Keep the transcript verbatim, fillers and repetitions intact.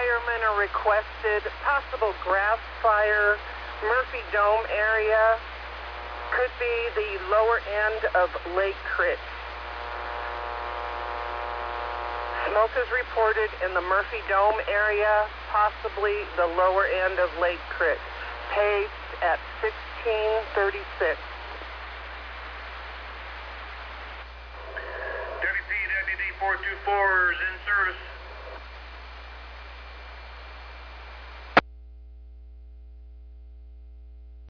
firemen are requested. Possible grass fire, Murphy Dome area. Could be the lower end of Lake Crit. Smoke is reported in the Murphy Dome area, possibly the lower end of Lake Crit. Paged at sixteen thirty-six. W P W D four two four is in service.